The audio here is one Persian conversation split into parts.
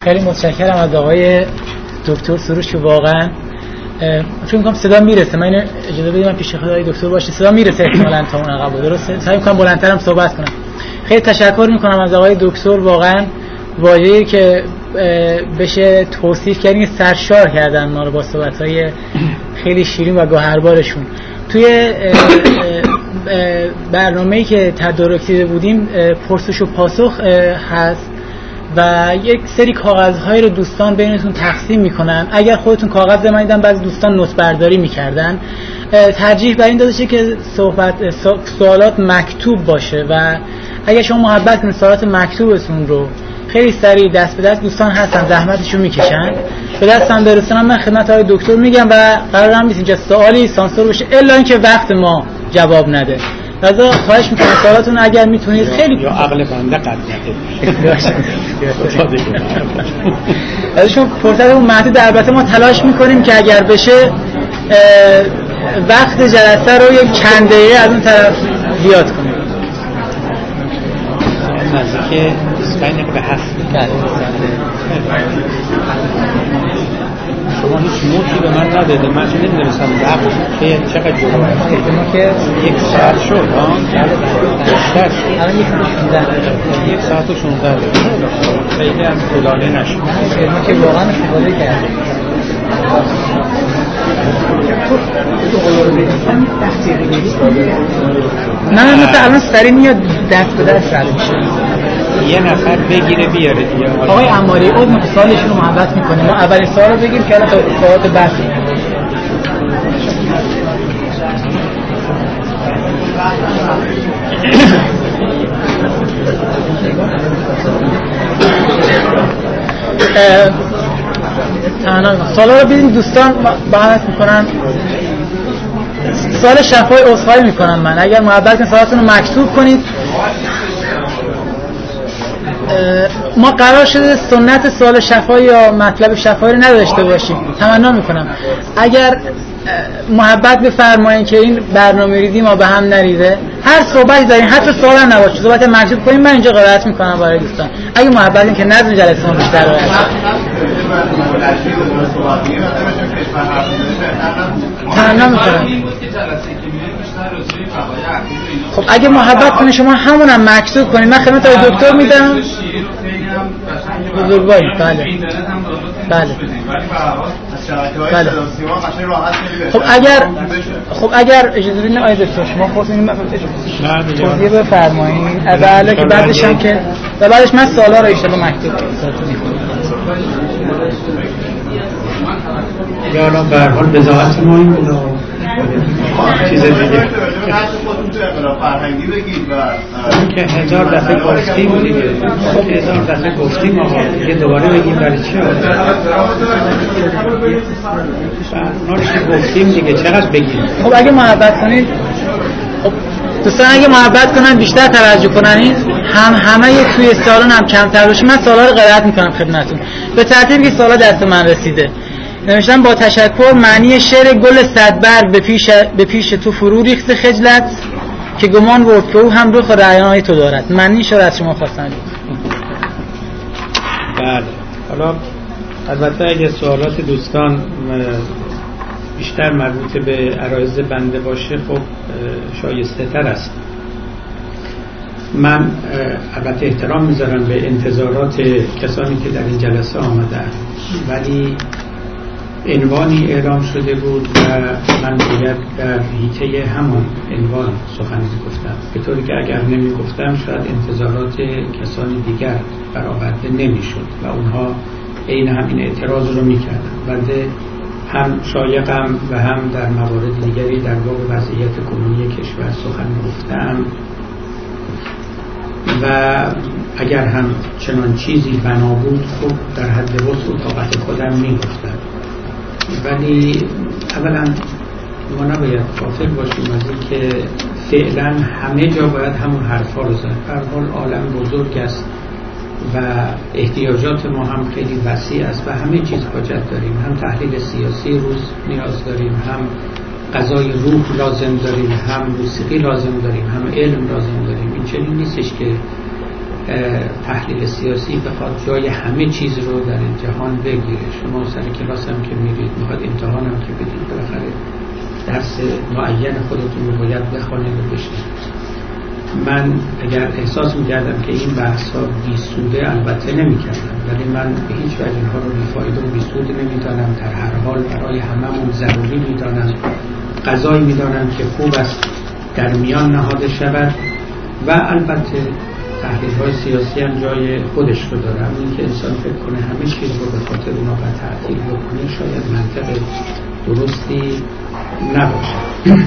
خیلی متشکرم از آقای دکتر سروش که واقعا فکر می‌کنم صدا میرسه. من اجازه بدید من پیش خدای دکتر باشه، صدا میرسه احتمالاً تا اون عقب. درسته؟ سعی می‌کنم بلندترم صحبت کنم. خیلی تشکر می‌کنم از آقای دکتر، واقعا واژه‌ای که بشه توصیف کردن سرشار کردن ما رو با صحبت‌های خیلی شیرین و گوهربارشون. توی برنامه‌ای که تدارک دیده بودیم پرسش و پاسخ هست و یک سری کاغذهای رو دوستان بینتون تقسیم میکنن. اگر خودتون کاغذ بمانیدن، بعضی دوستان نوت برداری میکردن. ترجیح بر این داده شه که سوالات مکتوب باشه و اگر شما محبت کنید سوالات مکتوبتون رو خیلی سریع دست به دست، دوستان هستن زحمتشو میکشن به دستم برسونم، من خدمت آقای دکتر میگم و قرارم نیست اینجا سوالی سانسور بشه الا اینکه وقت ما جواب نده. لذا خواهش میکنم سوالاتون اگر میتونید خیلی یا عقل بنده قد نده ازشون فرصتمون محدود، البته ما تلاش میکنیم که اگر بشه وقت جلسه رو یک چند دقیقه از اون طرف زیاد کنیم. نزدیک 25 دقیقه به 7. شما هیچ نوتی به من نداده، من چه نمیدونستم وقت که چقدر جلو ما که 1 ساعت شد بیشتر شد. الان 1 ساعت و 16 دقیقه خیلی هم طولانی نشد. ما که واقعا استفاده کردیم. نه مثلا الان سری میاد دست به دست رد میشه. یه نفر بگیره بیاره دیگه. آقای عماری اون سوالشون رو محبت میکنیم. ما اولین سوال رو بگیم که الان سوالات بحث سوالا رو بدیم دوستان بحث میکنن. سوال شفای عذرخواهی میکنم من اگر محبت کنید سوالاتون رو مکتوب کنید. ما قرار شده سنت سوال شفایی یا مطلب شفایی رو نداشته باشیم. تمنا میکنم اگر محبت بفرمایید که این برنامه‌ریزی ما به هم نریزه، هر صحبتی دارین حتی سوال هم نباشه صحبت مکتوب کنیم، من اینجا قرائت میکنم برای دوستان. اگه محبت این که نظم جلسه ما بیشتر رو تمنا میکنم. خب اگه محبت کنید شما همونم مکتوب کنید، من خدمت آقای دکتر میدم. بزرگواری بله بله. خب اگر اجازه بدین آقای دکتر شما خودتون توضیح بفرمایید بله که بعدش هم که و بعدش من سوالا رو ان شاء الله مکتوب یا الان به هر حال بضاعت ما این بود چیز دیگه فرهنگی بگید و که 1000 دفعه گفتیم دیگه 1000 دفعه گفتیم آقا دیگه دوباره بگیم برای چی اونا رو که گفتیم دیگه چقدر بگیم. خب اگه محبت کنید دوستان اگه محبت کنن بیشتر توجه کنن همه توی سالن هم کمتر باشه. من سوالا رو قرائت میکنم خدمتتون به ترتیبی که سوالا دست من رسیده. نوشتم با تشکر معنی شعر گل صدبرگ به پیش تو فرو ریخت خجلت که گمان برد که او هم رخ رعیانای تو دارد. معنیش رو از شما خواستم. بله حالا البته اگه سوالات دوستان بیشتر مربوط به عرایض بنده باشه خب شایسته تر است. من البته احترام میذارم به انتظارات کسانی که در این جلسه آمدن، ولی عنوانی اعلام شده بود و من باید در حیطه همان عنوان سخن میگفتم، به طوری که اگر نمیگفتم شاید انتظارات کسانی دیگر برآورده نمیشد و اونها عین همین اعتراض رو میکردن. بنده هم شایقم و هم در موارد دیگری در باب وضعیت کنونی کشور سخن گفتم و اگر هم چنان چیزی بنا بود خب در حد وسع و طاقت خودم میگفتم. ولی اولا ما نباید غافل باشیم از این که فعلا همه جا باید همون حرفا رو زد. به هر حال عالم بزرگ است و احتیاجات ما هم خیلی وسیع است و همه چیز حاجت داریم. هم تحلیل سیاسی روز نیاز داریم، هم غذای روح لازم داریم، هم موسیقی لازم داریم، هم علم لازم داریم. این چنین نیستش که تحلیل سیاسی بخواد جای همه چیز رو در این جهان بگیره. شما سر کلاس هم که میرید، میخواد امتحان هم که بدید، بالاخره درس معین خودتون رو باید بخونید و بشنوید. من اگر احساس میکردم که این بحث ها بیسوده البته نمیکردم، ولی من به هیچ وجه اینها رو بیفایده و بیسوده نمیدانم. در هر حال برای هممون ضروری میدانم، قضایی میدانم که خوب است در میان نهاده شود و البته تحلیل های سیاسی هم جای خودش رو داره. این که انسان فکر کنه همه چیز رو به خاطر اونا باید تعطیل بکنه شاید منطق درستی نباشه.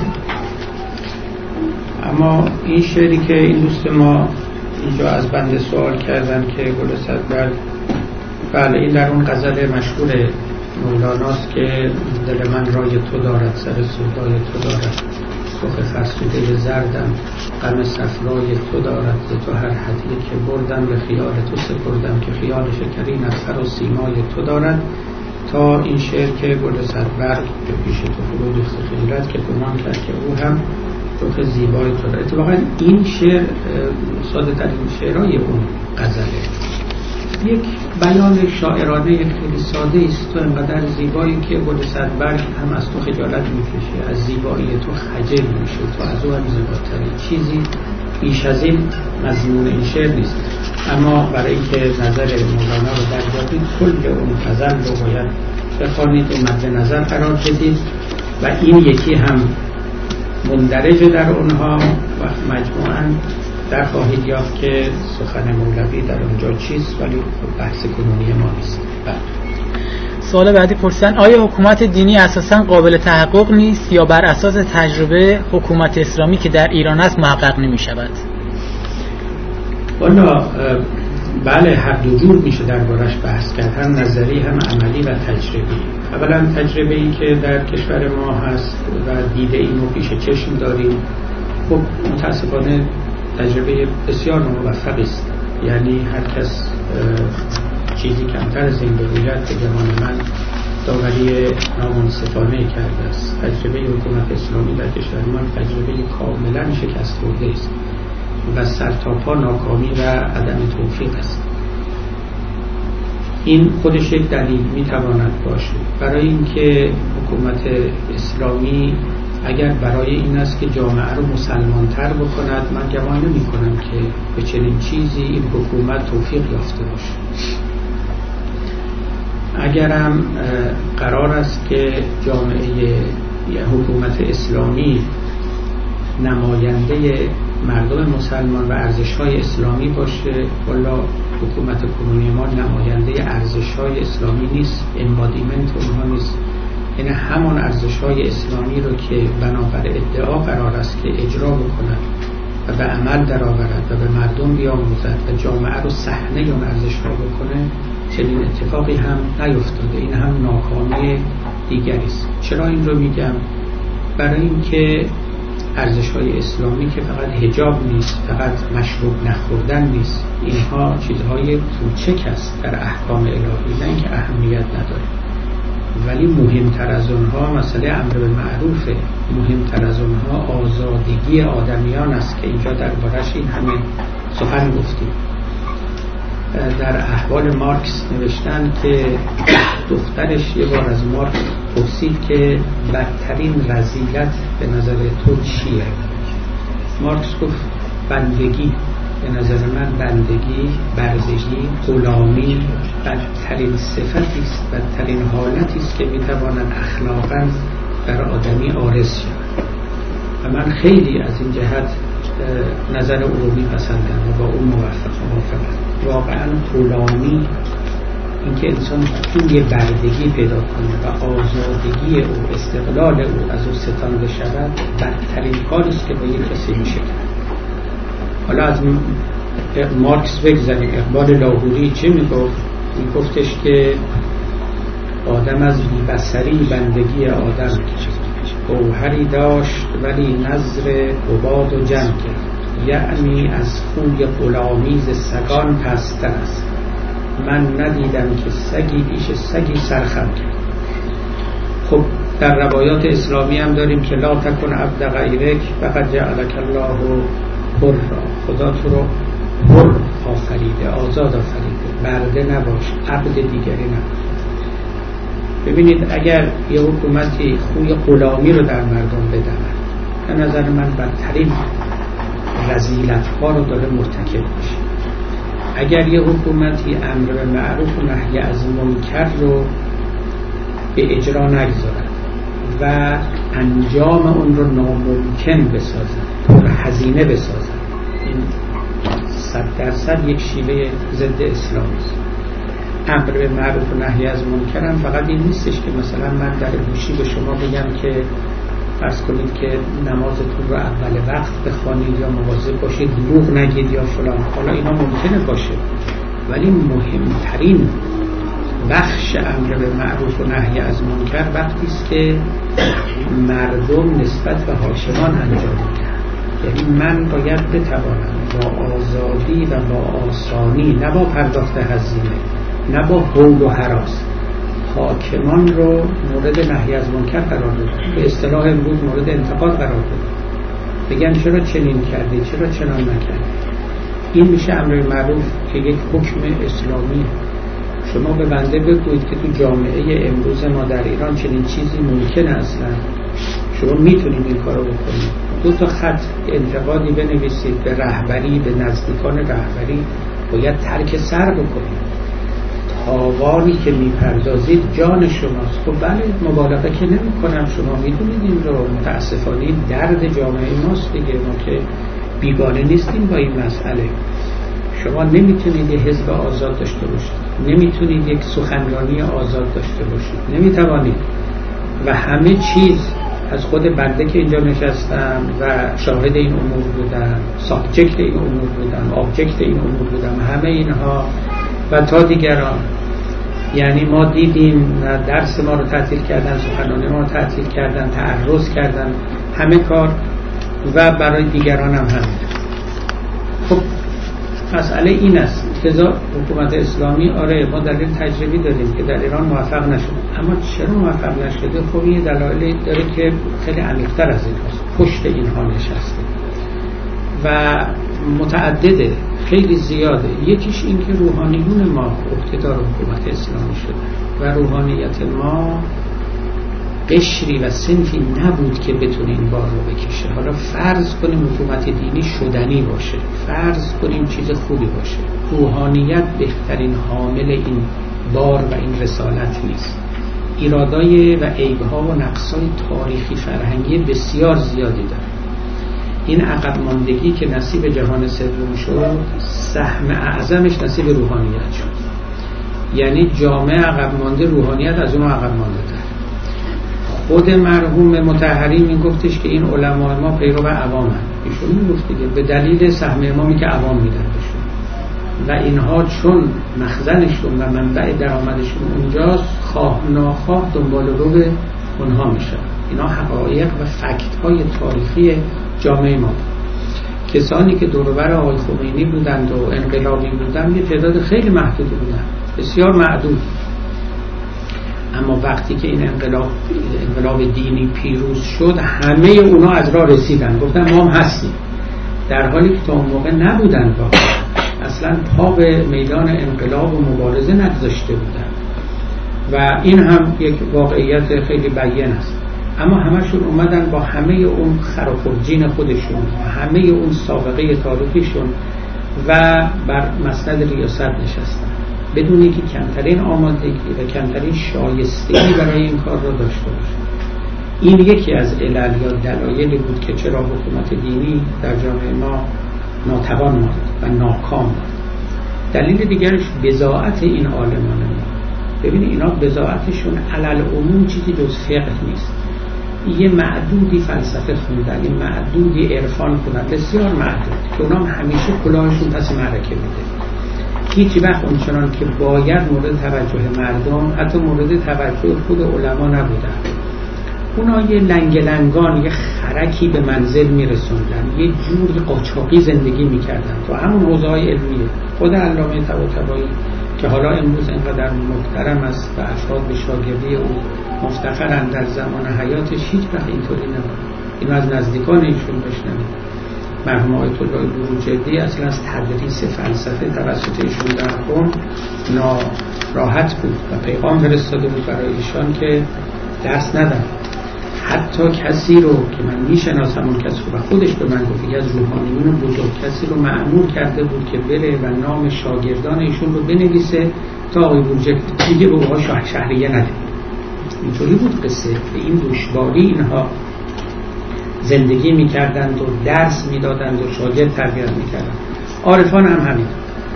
اما این شعری که این دوست ما اینجا از بنده سوال کردن که گل صدبرگ، بله این در اون غزل مشهور مولاناست که دل من رای تو دارد، سر سودای تو دارد، سخ فرسوده زردم، غم صفرای تو دارد، ز تو هر هدیه که بردم به خیال تو سپردم، که خیال شکرین از سر و سیمای تو دارد، تا این شعر که گل صدبرگ به پیش تو فرو ریخت خیرت که گمان کرد که او هم رخ زیبای تو دارد. اتفاقا این شعر ساده ترین شعرهای اون غزله، یک بیان شاعرانه خیلی ساده است. تو انقدر زیبایی که گل صدبرگ هم از تو خجالت میکشه، از زیبایی تو خجل میشه، تو از او هم زیباتری. چیزی بیش از این مضمون این شعر نیست. اما برای اینکه نظر مولانا رو دریابید کل اون غزل رو باید بخوانید و مد نظر قرار بدید و این یکی هم مندرج در اونها و مجموعاً در خواهید یافت که سخن مولوی در اونجا چیست، ولی بحث کنونی ما نیست. سوال بعدی پرسیدن آیا حکومت دینی اساساً قابل تحقق نیست یا بر اساس تجربه حکومت اسلامی که در ایران است محقق نمی شود؟ والا بله، هر دو جور میشه دربارش بحث کرد، هم نظری هم عملی و تجربی. اولا تجربه‌ای که در کشور ما هست و دیده ایم و پیش چشم داریم، خب متاسفانه تجربه بسیار موفقی است. یعنی هر کس چیزی کمتر از این بگوید به گمان من داوری نامنصفانه کرده است. تجربه حکومت اسلامی در کشور ما تجربه کاملا شکست خورده است و سرتاپا ناکامی و عدم توفیق است. این خودش یک دلیل میتواند باشه برای اینکه حکومت اسلامی اگر برای این است که جامعه رو مسلمان تر بکند، من گمان نمی کنم که به چنین چیزی این حکومت توفیق یافته باشه. اگرم قرار است که جامعه حکومت اسلامی نماینده مردم مسلمان و ارزش‌های اسلامی باشه، والا حکومت کنونی ما نماینده ارزش‌های اسلامی نیست، امبادیمنت اونها نیست. یعنی همان ارزش‌های اسلامی رو که بنابر ادعا قرار است که اجرا بکند و به عمل درآورد و به مردم بیاموزد و جامعه رو صحنه اون ارزش‌ها بکنه، چنین اتفاقی هم نیفتاده. این هم ناکامی دیگری است. چرا این رو میگم؟ برای اینکه ارزش‌های اسلامی که فقط حجاب نیست، فقط مشروب نخوردن نیست، اینها چیزهای کوچک است در احکام الهی، نه اینکه اهمیت نداره. ولی مهمتر از اونها مسئله امر بالمعروفه، مهمتر از اونها آزادگی آدمیان است که اینجا دربارش این همه سخن گفتیم. در احوال مارکس نوشتن که دخترش یه بار از مارکس پرسید که بدترین رذیلت به نظر تو چیه؟ مارکس گفت بندگی. به نظر من بندگی، بردگی، غلامی بدترین صفتی است، بدترین حالتی است که میتواند اخلاقاً در آدمی عارض شود. و من خیلی از این جهت نظر او رو میپسندم و با اون موافقم. واقعاً غلامی، اینکه انسان توی بردگی پیدا کنه و آزادگی او، استقلال او از او ستانده شود، بدترین کاری است که با یک کسی میشه کرد. حالا از مارکس بگذاریم، اقبال لاهوری چه میگفت؟ میگفتش که آدم از بی‌بصری بندگی آدم گوهری داشت ولی نظر عباد و جمع کرد، یعنی از خوی غلامیز سگان پستر است. من ندیدم که سگی پیش سگی سرخم کرد. خب در روایات اسلامی هم داریم که لا تکن عبد غیرک فقد جعلک الله حرا، خدا تو رو حر آفریده، آزاد آفریده، برده نباش، عبد دیگری نباش. ببینید اگر یه حکومتی خوی غلامی رو در مردم بدهد، به نظر من بدترین رذیلت‌ها رو داره مرتکب میشه. اگر یه حکومتی امر به معروف و نهی از منکر رو به اجرا نگذارد و انجام اون رو ناممکن بسازد، پر هزینه بسازد، این 100% یک شیوه ضد اسلامی است. امر به معروف و نهی از منکر هم فقط این نیستش که مثلا من در گوشی به شما بگم که فرض کنید که نمازتون رو اول وقت بخوانید یا مواظب باشید دروغ نگید یا فلان. حالا اینا ممکنه باشه، ولی مهمترین بخش امر به معروف و نهی از منکر وقتی است که مردم نسبت به حاکمان انجام میدن. یعنی من باید بتوانم با آزادی و با آسانی، نه با پرداخت هزینه، نه با هول و هراس، حاکمان رو مورد نهی از منکر قرار بدن، به اصطلاح امروز مورد انتقاد قرار بدن، بگن چرا چنین کردی، چرا چنان نکردی. این میشه امر معروف که یک حکم اسلامی. شما به بنده بگویید که تو جامعه امروز ما در ایران چنین چیزی ممکنه اصلا؟ شما میتونید این کارو بکنید؟ 2 خط انتقادی بنویسید به رهبری، به نزدیکان رهبری، باید ترک سر بکنید. تاوانی که میپردازید جان شماست. خب بله، مبالغه که نمی کنم، شما میدونید این رو. متاسفانه درد جامعه ماست دیگه، ما که بیگانه نیستیم با این مسئله. شما نمیتونید یه حزب آزاد داشته باشید، نمیتونید یک سخنرانی آزاد داشته باشید، نمیتوانید. و همه چیز از خود بنده که اینجا نشستم و شاهد این امور بودم، سابجکت این امور بودم، آبجکت این امور بودم، همه اینها و تا دیگران. یعنی ما دیدیم درس ما رو تعطیل کردن، سخنرانی ما رو تعطیل کردن، تعرض کردن، همه کار، و برای دیگران هم همین. خب مسئله این است که حکومت اسلامی، آره ما در این تجربی داریم که در ایران موفق نشد. اما چرا موفق نشده؟ خب این دلایلی داره که خیلی عمیق‌تر از این هست، پشت اینها نشسته و متعدده، خیلی زیاده. یکیش این که روحانیون ما عهده‌دار حکومت اسلامی شده و روحانیت ما قشری و صنفی نبود که بتونه این بار رو بکشه. حالا فرض کنیم حکومت دینی شدنی باشه، فرض کنیم چیز خوبی باشه، روحانیت بهترین حامل این بار و این رسالت نیست. ایرادای و عیب‌ها و نقص‌های تاریخی فرهنگی بسیار زیادی داره. این عقب ماندگی که نصیب جهان سوم شد، سهم اعظمش نصیب روحانیت شد. یعنی جامعه عقب مانده، روحانیت از اون عقب مانده تر. خود مرحوم مطهری میگفتش که این علماء ما پیرو عوامن. ایشون میگفت دیگه به دلیل سهم امامی که عوام میدن بهشون و اینها چون مخزنشون و منبع درآمدشون اونجاست، خواه ناخواه دنبال رو به اونها میشن. اینا حقایق و فکت های تاریخی جامعه ما. کسانی که دور و بر آقای خمینی بودند و انقلابی بودند یه تعداد خیلی محدود بودند، بسیار معدود. اما وقتی که این انقلاب دینی پیروز شد، همه اونا از راه رسیدن، گفتن ما هم هستیم، در حالی که تا اون موقع نبودن، واقعا اصلا پا به میدان انقلاب و مبارزه نگذاشته بودن. و این هم یک واقعیت خیلی بیان است. اما همشون اومدن با همه اون خراپرجین خودشون، همه اون سابقه تاریخیشون و بر مسند ریاست نشستن، بدون اینکه کمترین آمادگی و کمترین شایستگی برای این کار را داشته باشن. این یکی از علل یا دلایلی بود که چرا حکومت دینی در جامعه ما ناتوان ماند و ناکام ماند. دلیل دیگرش بضاعت این عالمان ما. ببینید اینا بضاعتشون علل عموم چیزی جز فقه نیست. یه معدودی فلسفه خوندن، یه معدودی عرفان خوندن، بسیار معدود، که اونا همیشه کلاهشون پس معرکه بوده. هیچ وقت اونچنان که باید مورد توجه مردم، حتی مورد توجه خود علما نبودن. اونا یه لنگلنگان، یه خرکی به منزل میرسوندن، یه جوری قاچاقی زندگی میکردن تو همون حوزه‌های علمیه. خود علامه طباطبایی که حالا امروز اینقدر محترم است و افراد به شاگردی او مفتخرن، در زمان حیاتش هیچ وقت اینطوری نبود. اینو از نزدیکان ایشون بشنوید. مرحوم آیت الله بروجردی اصلا از تدریس فلسفه توسط ایشون در قم ناراحت بود و پیغام فرستاده بود برای ایشان که دست ندن. حتی کسی رو که من میشناسم اون کسی رو و خودش به من گفت یکی از روحانیون بزرگ، کسی رو مأمور کرده بود که بره و نام شاگردان ایشون رو بنویسه تا آقای بروجردی دیگه به اوها شهریه نده. اینطوری بود قصه. به این دشواری اینها زندگی میکردند و درس میدادند و شاگرد تربیت میکردند. عارفان هم همین.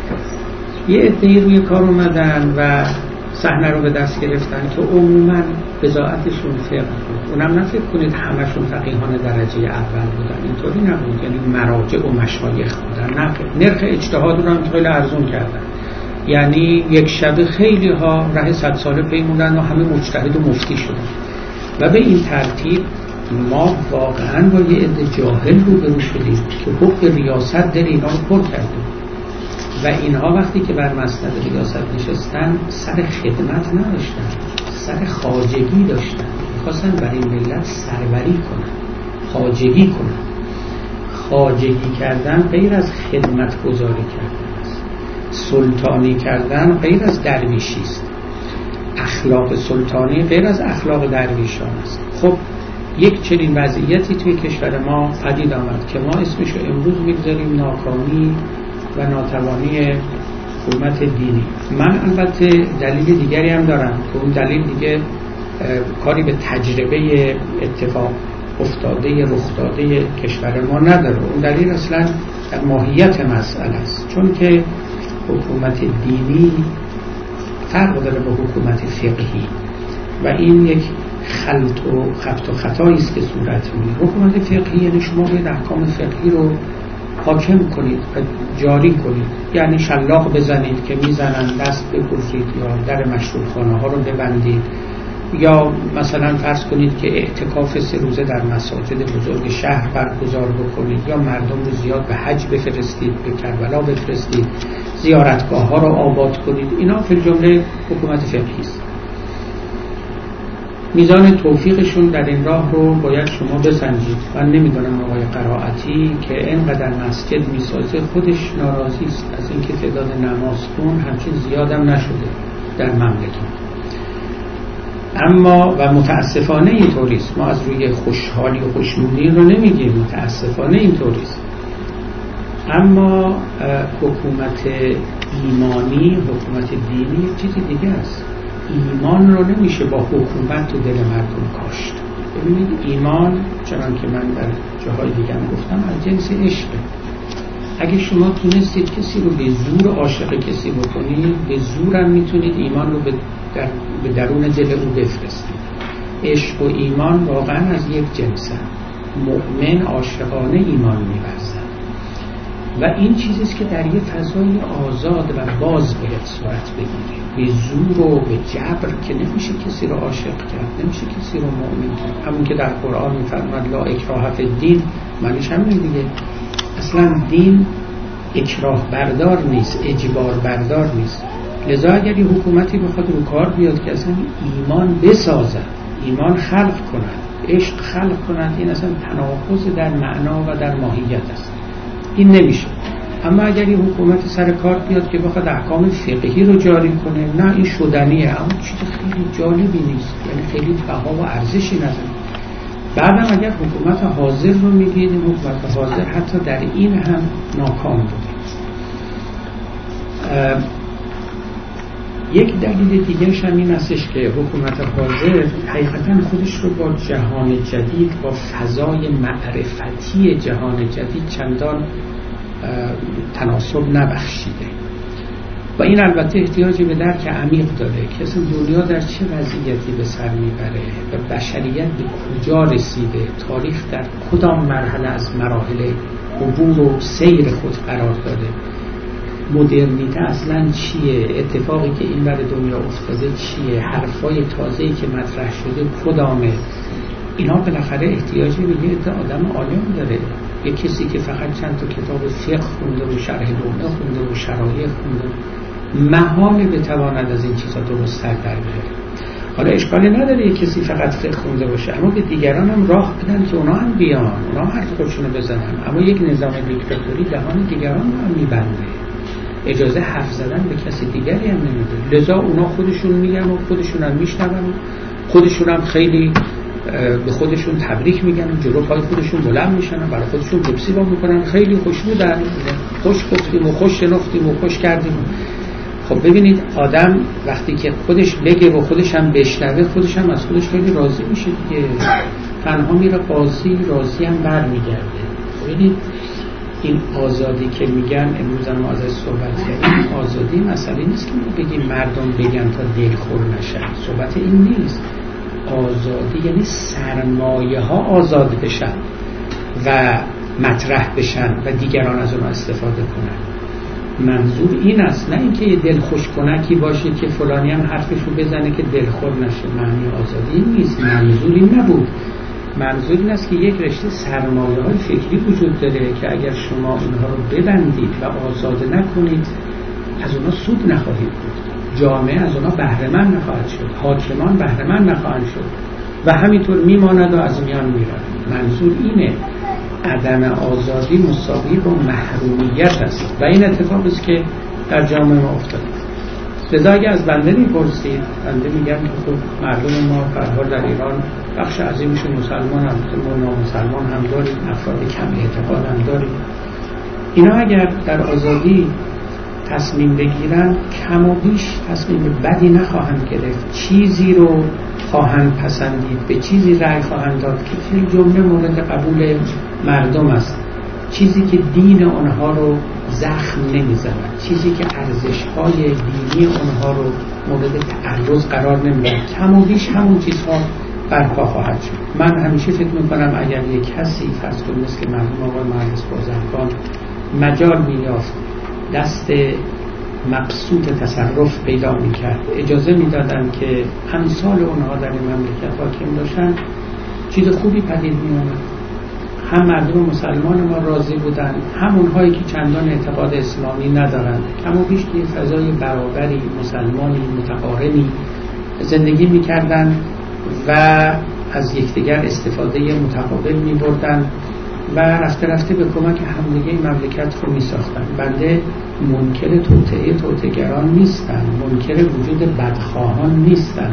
یه عده‌ای روی کار اومدن و صحنه رو به دست گرفتن که عموما بضاعتشون فقه بود. اونم نه فکر کنید همشون فقیهان درجه اول بودن، اینطوری نبود. یعنی مراجع و مشایخ بودن. نه، نرخ اجتهاد رو هم خیلی ارزون کردن. یعنی یک شب خیلی ها ره 100 ساله پیموندن و همه مجتهد و مفتی شدن. و به این ترتیب ما واقعا با یه عده جاهل روبرو شدیم که حق ریاست در اینا رو پر کردیم و اینها وقتی که بر مسند ریاست نشستن سر خدمت نداشتن، سر خواجگی داشتن. میخواستن بر این ملت سروری کنن، خواجگی کنن. خواجگی کردن غیر از خدمت گذاری کردن است. سلطانی کردن غیر از درویشی است. اخلاق سلطانی غیر از اخلاق درویشان است. خب یک چنین وضعیتی توی کشور ما پدید آمد که ما اسمش رو امروز میگذاریم ناکامی و ناتوانی حکومت دینی. من البته دلیل دیگری هم دارم که اون دلیل دیگه کاری به تجربه اتفاق افتاده رخ داده کشور ما نداره. اون دلیل اصلا در ماهیت مسئله است، چون که حکومت دینی فرق داره با حکومت فقهی و این یک خلط و خبط و خطایی است که صورت میگیره. حکومت فقهی یعنی شما باید احکام فقهی رو حاکم کنید و جاری کنید. یعنی شلاق بزنید که میزنن، دست بگذید یا در مشروبخانه ها رو ببندید، یا مثلا فرض کنید که اعتکاف 3 روزه در مساجد بزرگ شهر برگزار بکنید، یا مردم رو زیاد به حج بفرستید، به کربلا بفرستید، زیارتگاه ها رو آباد کنید. اینا فی الجمله حکومت فقهی است. میزان توفیقشون در این راه رو باید شما بسنجید. من نمیدونم آقای قرائتی که اینقدر مسجد میسازه خودش ناراضی است از اینکه تعداد نمازخوان همچین زیادم نشده در مملکت. اما و متاسفانه اینطوریست. ما از روی خوشحالی و خوشنودی رو نمیگیم، متاسفانه اینطوریست. اما حکومت ایمانی، حکومت دینی یک چیز دیگه است. ایمان رو نمیشه با حکومت تو دل مردم کاشت. ببینید ایمان چنان که من در جاهای دیگه هم گفتم از جنس عشقه. اگه شما تونستید کسی رو به زور عاشق کسی بکنید، به زورم میتونید ایمان رو به درون دل او بفرستید. عشق و ایمان واقعا از یک جنسن. مؤمن عاشقانه ایمان می‌ورزد و این چیزیست که در یه فضای آزاد و باز باید صورت بگیره. به زور و به جبر که نمیشه کسی رو عاشق کرد، نمیشه کسی رو مؤمن کرد. همون که در قرآن میفرماد لا اکراه فی الدین، معنیش همین دیگه. اصلا دین اکراه بردار نیست، اجبار بردار نیست. لذا اگر یه حکومتی بخواد رو کار بیاد که اصلا ایمان بسازد، ایمان خلق کند، عشق خلق کند، این اصلا تناقض در معنا و در ماهیت است. این نمیشه. اما اگر یه حکومت سر کار بیاد که بخواد احکام فقهی رو جاری کنه، نه این شدنیه، اما چیز خیلی جالبی نیست، یعنی خیلی بها و ارزشی نداره. بعدم اگر حکومت حاضر رو میگید، این حکومت حاضر حتی در این هم ناکام بوده. یک دلیل دیگرش هم این هستش که حکومت حاضر حقیقتا خودش رو با جهان جدید، با فضای معرفتی جهان جدید چندان تناسب نبخشیده و این البته احتیاجی به درک عمیق داره که اصلا دنیا در چه وضعیتی به سر میبره و بشریت به کجا رسیده، تاریخ در کدام مرحله از مراحل عبور و سیر خود قرار داده، مدرنیته اصلا چیه، اتفاقی که این بر دنیا افتاده چیه، حرفای تازه‌ای که مطرح شده کدامه. اینا بالاخره احتیاجی به یه عده آدم عالم داره. یه کسی که فقط چند تا کتاب فقه خونده و شرح لومه خونده و شرایع خونده محال بتواند از این چیزا درست سر در بیاره. حالا اشکالی نداره یک کسی فقط فقه خونده باشه، اما به دیگران هم راه بدن که اونا هم بیان، اونا هم حرف خودشونو بزنن. اما یک نظام دیکتاتوری دهان دیگران رو میبنده، اجازه حرف زدن به کسی دیگری هم نمیده. لذا اونا خودشون میگن و خودشون هم میشنون، خودشون هم خیلی به خودشون تبریک میگن و جلو پای خودشون بلند میشن و برای خودشون پپسی با میکنن، خیلی خوش بودن، خوش گفتیم و خوش شنفتیم و خوش کردیم. خب ببینید آدم وقتی که خودش بگه و خودش هم بشنوه، خودش هم از خودش خیلی راضی میشه دیگه، تنها میره قاضی، راضی هم برمیگرده. ببینید این آزادی که میگن امروز هم ما ازش صحبت کردیم، آزادی مسئله نیست که ما بگیم مردم بگن تا دلخور نشن، صحبت این نیست. آزادی یعنی سرمایه ها آزاد بشن و مطرح بشن و دیگران از اون استفاده کنن. منظور این است، نه اینکه یه دلخوش کنکی باشه که فلانی هم حرفشو بزنه که دلخور نشه. معنی آزادی این نیست، منظور این نبود. منظور این است که یک رشته سرمایه های فکری وجود داره که اگر شما اینها رو ببندید و آزاد نکنید، از اونها سود نخواهید بود، جامعه از اونها بهره مند نخواهد شد، حاکمان بهره مند نخواهند شد و همینطور میماند و از میان میرن. منظور اینه، عدم آزادی مساوی با محرومیت است و این اتفاق است که در جامعه ما افتاده. لذا اگه از بنده میپرسید، بنده میگم که خب مردم ما به هر حال در ایران بخش عظیمشون مسلمان هم، ما نامسلمان هم داریم، افراد کم اعتقاد هم داریم. اینا اگر در آزادی تصمیم بگیرن، کم و بیش تصمیم بدی نخواهند گرفت، چیزی رو خواهند پسندید، به چیزی رأی خواهند داد که خیلی جمله مورد قبول مردم است، چیزی که دین آنها رو زخم نمیزند، چیزی که ارزش‌های دینی آنها رو مورد تعرض قرار نمیدهد. کم و بیش همون چیزها برپا خواهد شد. من همیشه فکر میکنم اگر یک کسی فرض کنیم مثل مرحوم آقای مهندس بازرگان مجال می‌یافت دست مبسوط تصرف پیدا می‌کرد، اجازه می‌دادن که امثال اونها در این مملکت حاکم باشن، چیز خوبی پدید می‌آمد. هم مردم مسلمان ما راضی بودن، هم اونهایی که چندان اعتقاد اسلامی ندارند، کم و بیش توی فضای برابری، مسلمانی متقارنی زندگی می‌کردند و از یکدیگر استفاده متقابل می‌بردند و رفته رفته به کمک همدیگه مملکت رو می‌ساختن. بنده منکر توطئه‌گران نیستم، منکر وجود بدخواهان نیستم،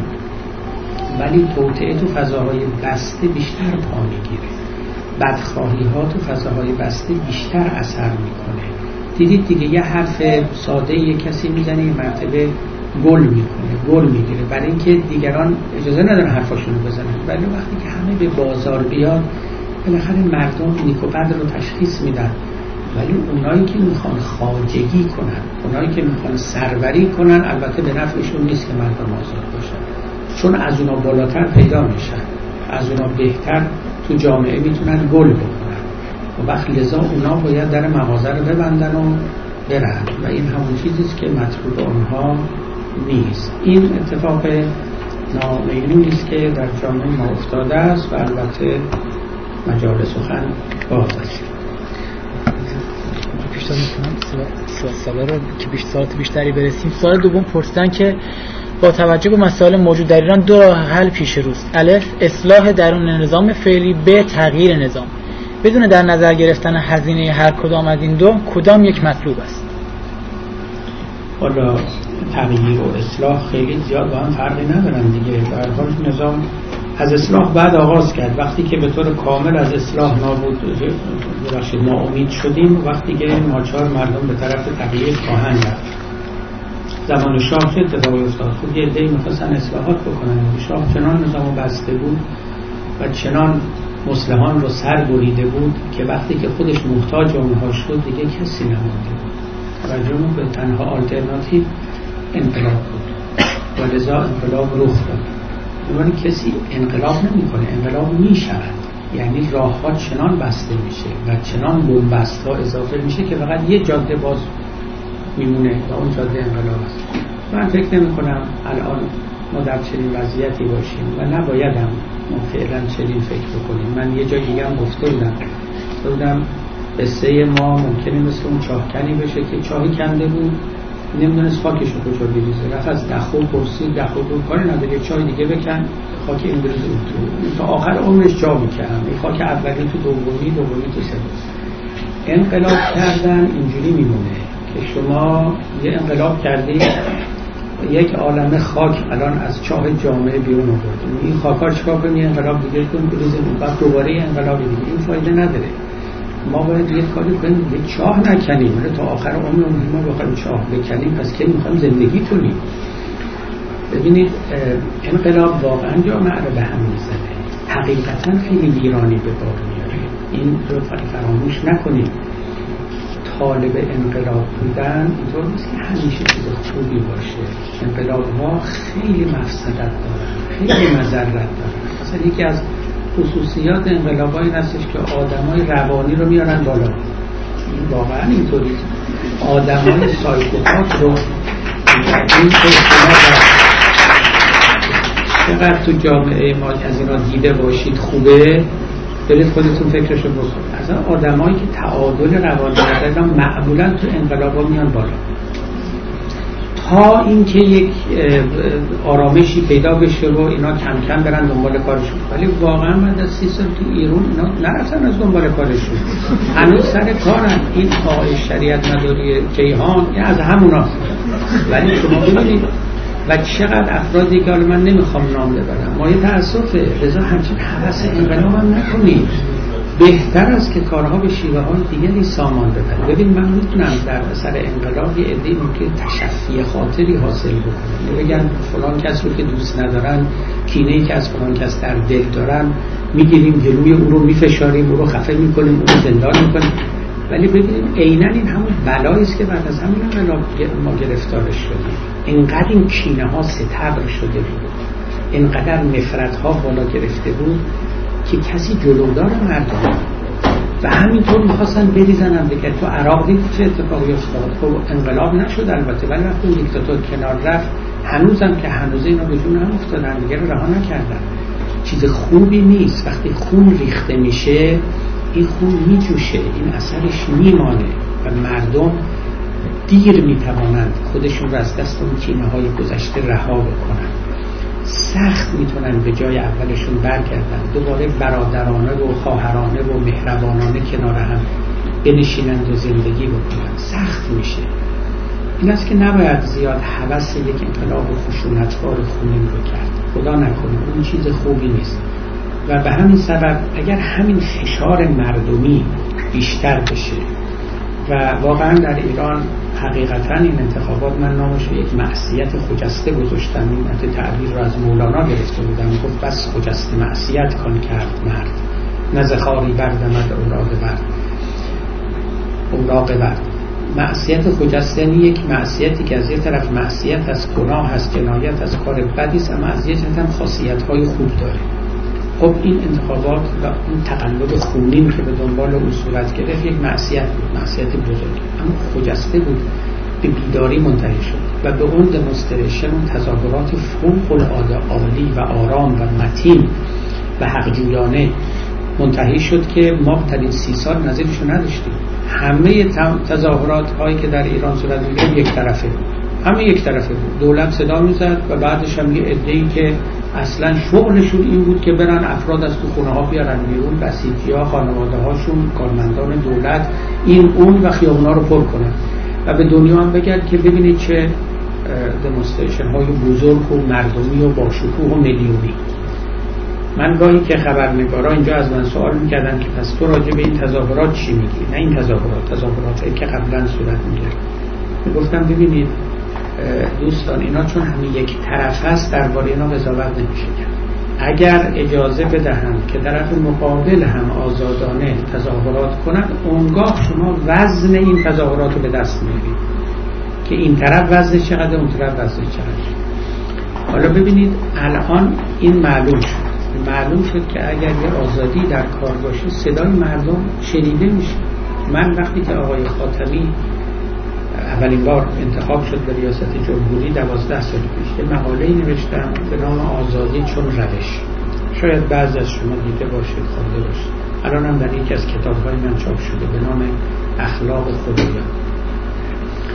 ولی توطئه تو فضاهای بسته بیشتر پا می‌گیره، بدخواهی ها تو فضاهای بسته بیشتر اثر میکنه. دیدید دیگه یه حرف ساده یه کسی میزنه یه مرتبه گل میکنه، گل میگیره، برای اینکه دیگران اجازه ندارن حرفاشونو بزنن. ولی وقتی که همه به بازار بیاد، بالاخره مردم نیک و بد رو تشخیص میدن. ولی اونایی که میخوان خواجگی کنن، اونایی که میخوان سروری کنن، البته به نفعشون نیست که مردم آزاد باشن، چون از اونا بالاتر پیدا میشن، از اونا بهتر تو جامعه میتونن گل بکنن و وقت لذا اونا باید در مغازه رو ببندن و برن و این همون چیزیست که مطلوب آنها نیست. این اتفاق نامیمونی است که در جامعه ما افتاده است و البته مجال سخن باز است. پیشنهاد میکنم سوال رو که ساعت بیشتری برسیم. سوال دوم پرسیدن که با توجه به مسائل موجود در ایران دو راه حل پیش روست: الف اصلاح درون نظام فعلی، ب تغییر نظام. بدون در نظر گرفتن هزینه هر کدام از این دو، کدام یک مطلوب است؟ حالا تغییر و اصلاح خیلی زیاد با هم فرقی ندارن دیگه. به هر حال نظام از اصلاح بعد آغاز کرد. وقتی که به طور کامل از اصلاح ناامید شدیم، وقتی که ناچار مردم به طرف تغییر خواهند رفت. زمان شاه چه اتفاقی افتاد؟ خود یه عده‌ای می‌خواستن اصلاحات بکنن. شاه چنان نظامو بسته بود و چنان مصلحان رو سر بریده بود که وقتی که خودش محتاج اونها شد دیگه کسی نمونده بود. توجه به تنها آلترناتیو انقلاب بود و لذا انقلاب رخ داد. ولی کسی انقلاب نمی‌کنه، انقلاب می‌شود. یعنی راه‌ها چنان بسته میشه و چنان بن‌بست‌ها اضافه میشه که فقط یه جاده باز میمونه و اون جاده انقلاب است. من فکر نمی کنم الان ما در چنین وضعیتی باشیم و نبایدم ما فعلا چنین فکر بکنیم. من یه جای دیگه هم گفته بودم قصه ما ممکنه مثل اون چاهکنی بشه که چاهی کنده بود نمیدونست خاکش رو کجا بریزه، رفت از دخو پرسید، دخو گفت کاری نداره یک چای دیگه بکن خاک این بریزه تو، تا آخر عمرش جا میکنم این خاک اولی تو دومی تو سوم. انقلاب کردن اینجوری میمونه که شما یه انقلاب کردی، یک عالمه خاک الان از چاه جامعه بیرون آورد، این خاک‌ها چیکار کنی؟ انقلاب دیگه کنیم بریزیم بعد دوباره انقلاب دیگه، این فایده نداره. ما باید یه کاری کنیم، یه چاه نکنیم تا آخر عمرمون ما بخوایم چاه بکنیم، پس که میخوایم زندگی کنیم. ببینید انقلاب واقعا جامعه رو به هم میزنه، حقیقتا خیلی ویرانی به بار میاره. این رو فراموش نکنیم. طالب انقلاب بودن اینطور نیست که همیشه چیز خوبی باشه. انقلاب ها خیلی مفسدت دارن، خیلی مضرت دارن. مثلا یکی از خصوصیات انقلاب ها این هستش که آدمای روانی رو میارن بالا. این واقعا اینطوری آدمای سایکوپات رو این چقدر تو جامعه ما از اینا دیده باشید خوبه، برید خودتون فکرشو بکنید. اصلا آدمایی که تعادل روانی ندارن معمولا تو انقلابا میان بالا، تا اینکه یک آرامشی پیدا بشه و اینا کم کم برن دنبال کارشون. ولی واقعا بعد از 30 سال تو ایران اینا نرفتن از دنبال کارشون، هنوز سر کارن. این آقای شریعت مداری کیهان از هموناست. ولی شما ببینید و چقدر افرادی که من نمیخوام نام ببرم، ما یه تأسفه رضا همچین حوث انقلاب هم نکنید. بهتر است که کارها به شیوه های دیگری سامان ببرد. ببین من میتونم در اثر انقلاب یه عده‌ای ممکن تشفی خاطری حاصل بکنم، بگن فلان کس رو که دوست ندارن، کینه‌ای که از فلان کس در دل دارن میگیریم جلوی اون رو میفشاریم، اون رو خفه میکنیم، اون رو زندان میکنیم. ولی ببینیم عیناً این همون بلایی است که بعد از همین انقلاب ما گرفتارش شدیم. اینقدر این کینه ها ستبر شده بود، اینقدر نفرت ها بالا گرفته بود که کسی جلودار مردم و همینطور میخواستن بریزنن بگه. تو عراق دید چه اتفاقی افتاد؟ خب انقلاب نشد البته، ولی وقتی دیکتاتور کنار رفت هنوزم که هنوزه اینا به جون هم افتادن، دیگه رو رها نکردن. چیز خوبی نیست وقتی خون ریخته میشه، این خون میجوشه، این اثرش میمانه و مردم دیر میتوانند خودشون رو از دست اون کینه‌های گذشته رها بکنن. سخت میتونن به جای اولشون برگردن، دوباره برادرانه و خواهرانه و مهربانانه کنار هم بنشینند و زندگی بکنن. سخت میشه. این است که نباید زیاد هوس یک انقلاب خشونت‌بار خونین رو کرد. خدا نکنه اون چیز خوبی نیست. و به همین سبب اگر همین فشار مردمی بیشتر بشه و واقعا در ایران حقیقتا این انتخابات من نامش یک معصیت خجسته گذاشتم، این تعبیر رو از مولانا گرفته بودم، گفت بس خجسته معصیت کن کرد مرد، نزخاری بردمد اوراق برد. معصیت خجسته یک معصیتی که از یه طرف معصیت از گناه هست، جنایت از کار بدی است، اما از یه طرف هم خاصیت‌های خوب داره. خب این انتخابات و اون تقلب خونین که به دنبال اون صورت گرفت یک معصیت بود، معصیت بزرگی، اما خجسته بود، به بیداری منتهی شد و به اون دمونستریشن، اون تظاهرات فوق العاده عالی و آرام و متین و حق‌جویانه منتهی شد که ما تا این 30 سال نظیرشو نداشتیم. همه تظاهرات هایی که در ایران صورت می‌گرفت یک طرفه بود، همه یک طرفه بود. دولت صدا می‌زد و بعدش هم یه عده‌ای که اصلا شغلشون این بود که برن افراد از تو خونه ها بیارن بیرون، بسیجی‌ها، خانواده هاشون، کارمندان دولت، این اون و خیابونا رو پر کنن و به دنیا هم بگن که ببینید چه دمونستریشن های بزرگ و مردمی و با شکوه و میلیونی. من گاهی که خبرنگارا اینجا از من سوال میکردن که پس تو راجع به این تظاهرات چی میگی؟ نه این تظاهراتی که قبلا صورت میگرفت. گفتم ببینید دوستان، اینا چون همین یک طرف هست درباره اینا قضاوت نمیشه کرد. اگر اجازه بدهند که طرف مقابل هم آزادانه تظاهرات کنند، اونگاه شما وزن این تظاهرات رو به دست میارید که این طرف وزن چقدر، اون طرف وزن چقدر. حالا ببینید الان این معلوم شد که اگر یه آزادی در کار باشه صدای مردم شنیده میشه. من وقتی که آقای خاتمی اولین بار انتخاب شد به ریاست جمهوری 12 سال پیش، یه مقاله‌ای نوشتم به نام آزادی چون روش. شاید بعضی از شما دیده باشید، خوانده باشید. الان هم در یکی از کتاب‌های من چاپ شده به نام اخلاق خدایان.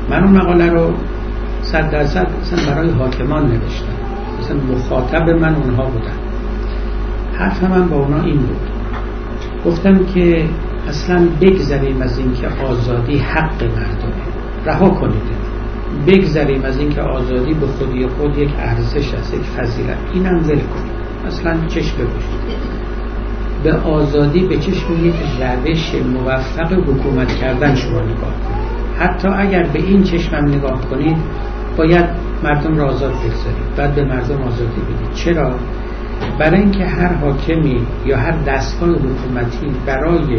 من اون مقاله رو 100% مثلا برای حاکمان نوشتم، مثلا مخاطب من اونها بودن. حرف من با اونا این بود، گفتم که اصلا بگذریم از این که آزادی حق مردمه، رها کنید، بگذریم از این که آزادی به خودی خود یک ارزش است، یک فضیلت، اینم ول کنید، اصلا چشم بپوشید به آزادی به چشم یک روش موفق حکومت کردن شما نگاه کنید. حتی اگر به این چشمم نگاه کنید باید مردم را آزاد بگذارید، بعد به مردم آزادی بدید. چرا؟ برای اینکه هر حاکمی یا هر دستگاه حکومتی برای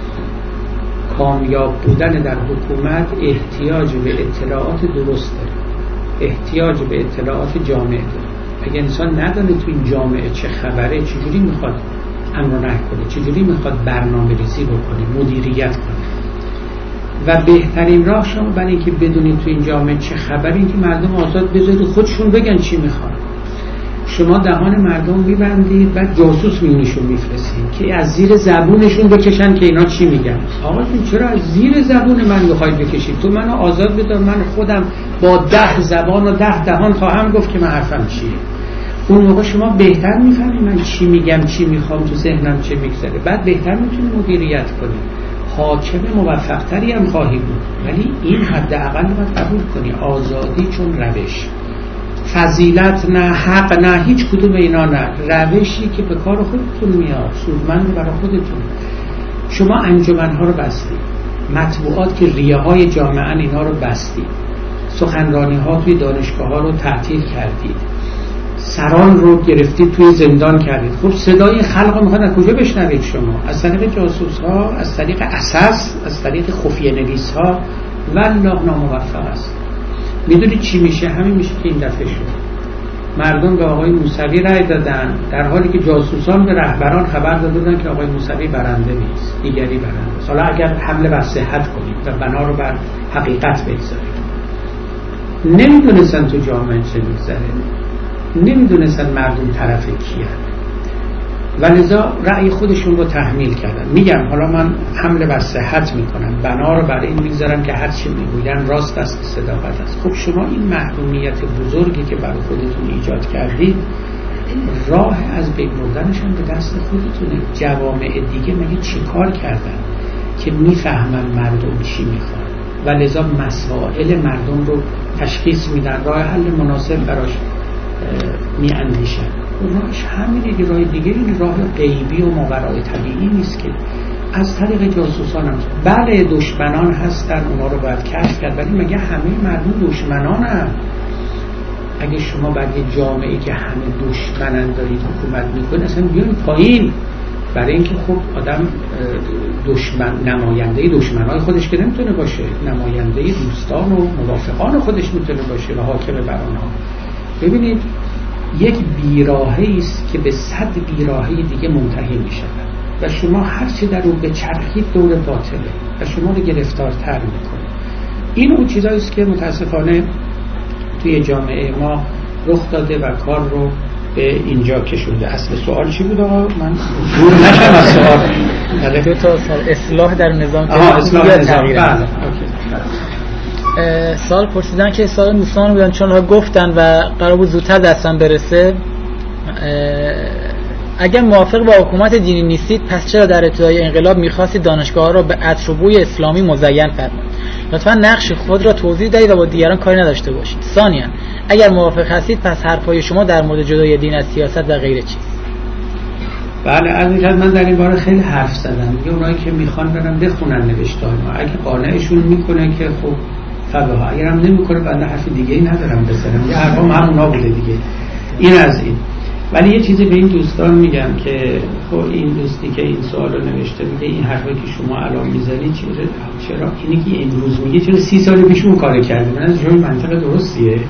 کامیاب بودن در حکومت احتیاج به اطلاعات درست داره، احتیاج به اطلاعات جامعه داره. اگه انسان ندونه تو این جامعه چه خبره، چجوری میخواد امر و نهی کنه، چجوری میخواد برنامه ریزی بکنه، مدیریت کنه. و بهترین راه شما برای اینکه بدونید تو این جامعه چه خبره این که مردم آزاد بذارید خودشون بگن چی میخوان. شما دهان مردم میبندید و جاسوس میونشون میفرستید که از زیر زبونشون بکشن که اینا چی میگن. آقا چرا از زیر زبون من میخواید بکشید؟ تو منو آزاد بذار، من خودم با 10 زبان و 10 دهان خواهم گفت که من حرفم چیه. اون موقع شما بهتر میفهمید من چی میگم، چی میخوام، تو ذهنم چه میگذره، بعد بهتر میتونید مدیریت کنید. حاکم موفق‌تری هم خواهی بود، ولی این حداقل باید قبول کنی آزادی چون روش، فضیلت نه، حق نه، هیچ کدوم اینا نه، روشی که به کار خودتون میاد، سودمند برای خودتون. شما انجمن‌ها رو بستید، مطبوعات که ریه های جامعه اینا رو بستید، سخنرانی‌ها توی دانشگاه‌ها رو تعطیل کردید، سران رو گرفتید توی زندان کردید. خب صدای خلق رو میخواید از کجا بشنوید شما؟ از طریق جاسوس‌ها، از طریق اساس، از طریق خفیه نویس‌ها. والله ناموفق است. میدونید چی میشه؟ همین میشه که این دفعه شد مردم به آقای موسوی رأی دادن در حالی که جاسوسان به رهبران خبر دادن که آقای موسوی برنده نیست، دیگری برنده است. حالا اگر حمله بر صحت کنید و بنا رو بر حقیقت بگذارید، نمیدونستن تو جامعه چه میگذره، نمیدونستن مردم طرف کیه و لذا رأی خودشون رو تحمیل کردن. میگم حالا من حمله بر صحت میکنم، بنا رو برای این میذارم که هر چی میگوین راست است، صداقت است. خب شما این محرومیت بزرگی که برای خودتون ایجاد کردید، راه از بین بردنش هم به دست خودتونه. جوامع دیگه مگه چی کار کردن که میفهمن مردم چی میخوان و لذا مسائل مردم رو تشخیص میدن، راه حل مناسب براش میاندیشن. راهش همینه که راه دیگه این راه غیبی و ماورای طبیعی نیست که از طریق جاسوسان هم. بله دشمنان هستن، اونا رو باید کشف کرد، ولی مگه همه مردم دشمنان هم؟ اگه شما باید یه جامعه که همه دشمنان دارید حکومت میکنه، اصلا بیاین پایین. برای اینکه خب آدم نماینده دشمنای خودش که نمیتونه باشه، نماینده دوستان و موافقان خودش میتونه باشه و حاکم بر آنها. ببینید یک بیراهه است که به 100 بیراهه دیگه منتهی می شود و شما هرچی در اون به چرخید دور باطله و شما رو گرفتارتر میکنه. این اون چیزایی است که متاسفانه توی جامعه ما رخ داده و کار رو به اینجا کشونده. اصل سوال چی بود آقا؟ من دور نشم از سوال. دو تا سوال، اصلاح در نظام تغییر. سال پرسیدن که سال دوستان بودن چون گفتن و قرار بود زودتر دستم برسه، اگر موافق با حکومت دینی نیستید پس چرا در ابتدای انقلاب میخواستید دانشگاه را به عطر و بوی اسلامی مزین فرمایید؟ لطفا نقش خود را توضیح دهید و با دیگران کاری نداشته باشید. ثانیاً اگر موافق هستید پس حرفای شما در مورد جدای دین از سیاست و غیره چیست؟ بله از من در این باره خیلی حرف زدم. دیگه اونایی که میخوان برن بخونن نوشته های ما، اگه قانعشون میکنه که خب فبها، اگرم نمیکنه بنده حرف دیگه ای ندارم بزنم، یه حرفام همونا بوده دیگه. این از این. ولی یه چیزی به این دوستان میگم که خب این دوستی که این سوال رو نوشته میگه این حرفایی که شما الان میزنید چرا اینی که امروز میگه چرا 30 سال پیش اون کارو کردی؟ من از جای منطق درستیه.